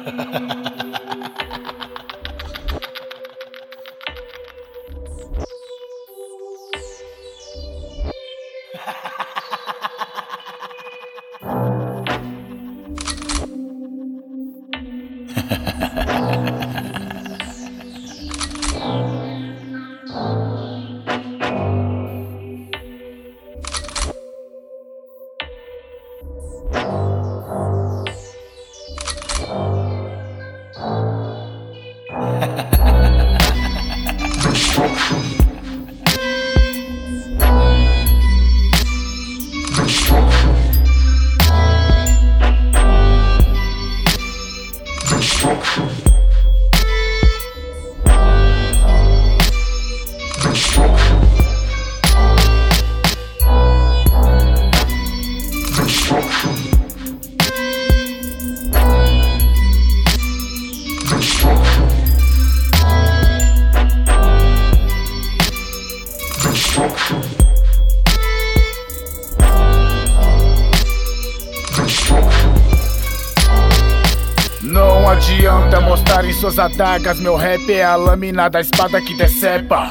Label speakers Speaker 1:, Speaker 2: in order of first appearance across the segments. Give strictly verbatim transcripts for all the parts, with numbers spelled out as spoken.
Speaker 1: Não adianta mostrar em suas adagas, meu rap é a lâmina da espada que decepa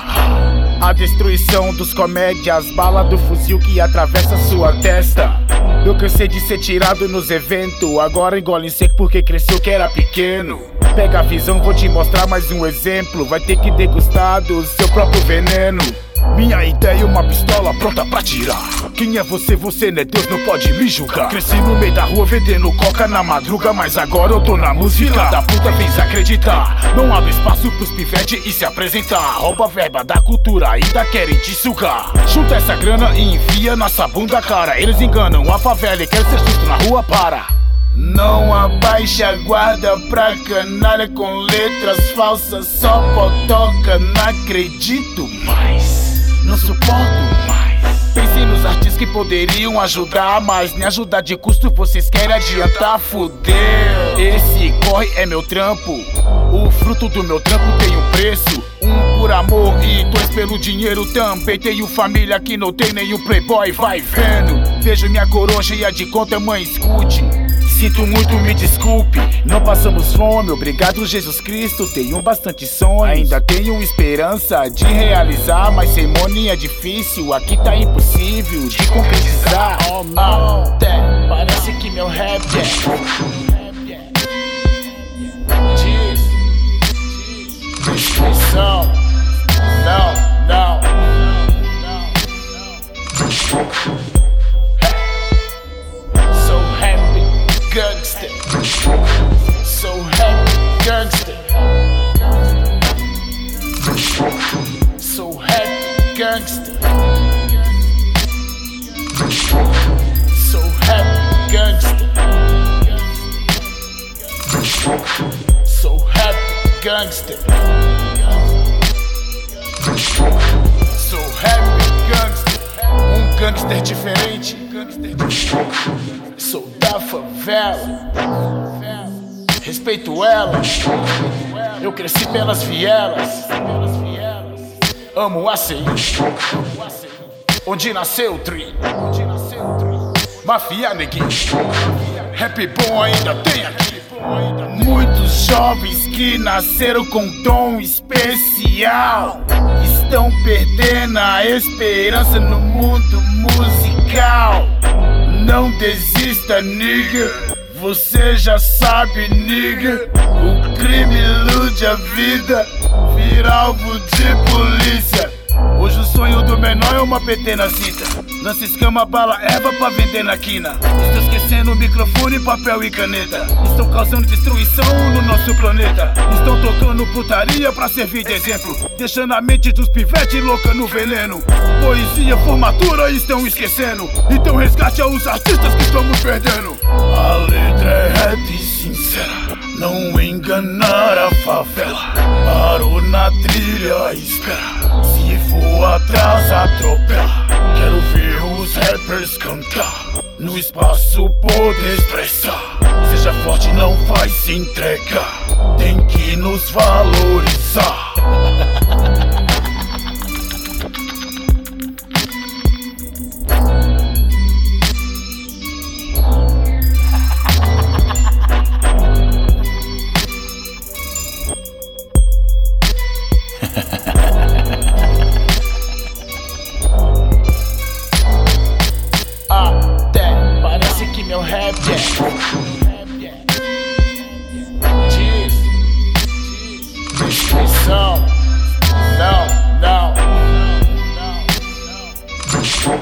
Speaker 1: a destruição dos comédias, bala do fuzil que atravessa sua testa. Eu cansei de ser tirado nos eventos, agora engole em seco porque cresceu que era pequeno. Pega a visão, vou te mostrar mais um exemplo, vai ter que degustar do seu próprio veneno. Minha ideia é uma pistola pronta pra tirar. Quem é você? Você não é Deus, não pode me julgar. Cresci no meio da rua vendendo coca na madruga, mas agora eu tô na música. Filha da puta fez acreditar, não abre espaço pros pivete e se apresentar. Rouba a verba da cultura, ainda querem te sugar. Junta essa grana e enfia nossa bunda, cara. Eles enganam a favela e querem ser justo na rua, para. Não abaixa a guarda pra canalha com letras falsas, só potoca, não acredito mais, não suporto mais. Pensei nos artistas que poderiam ajudar, mas nem ajudar de custo vocês querem adiantar, fudeu. Esse corre é meu trampo, o fruto do meu trampo tem um preço. Um por amor e dois pelo dinheiro também. Tenho família que não tem nenhum playboy, vai vendo. Vejo minha coroa cheia de conta, mãe, escute. Sinto muito, me desculpe, não passamos fome, obrigado Jesus Cristo. Tenho bastante sonhos, ainda tenho esperança de realizar, mas cerimônia é difícil, aqui tá impossível de concretizar. Ah, até parece que meu rap é destruição. Não, não, não, não. Gangster, so happy, gangster, so happy, gangster, so happy, gangster, so happy, gangster, so happy, gangster. Um gangster diferente, sou da favela, respeito ela, eu cresci pelas vielas, amo a C I, onde nasceu o Tri, Mafia neguinho, rap bom ainda tem aqui. Muitos jovens que nasceram com dom especial estão perdendo a esperança no mundo musical. Não desista, nigga, você já sabe, nigga. O crime ilude a vida, vira alvo de polícia. Hoje o sonho do menor é uma P T na cinta. Lança escama, bala, erva pra vender na quina. Estou esquecendo o microfone, papel e caneta. Estão causando destruição no nosso planeta. Estão tocando putaria pra servir de exemplo, deixando a mente dos pivetes louca no veneno. Poesia, formatura estão esquecendo, então resgate aos artistas que estamos perdendo. A letra é reta e sincera, não enganar a favela. Parou na trilha, espera, se for atrás atropela. Quero ver os rappers cantar, no espaço poder expressar. Seja forte, não vai se entregar, tem que nos valorizar.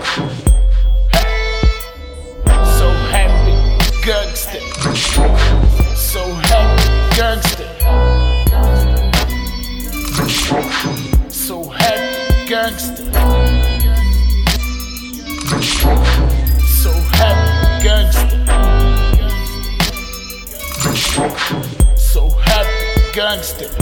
Speaker 1: So happy, gangster. So happy, gangster. So happy, gangster. So happy, gangster. So happy, gangster.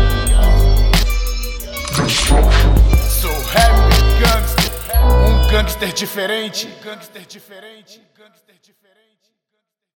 Speaker 1: So happy, gangster. Um gangster diferente. Um gangster diferente. Um gangster diferente.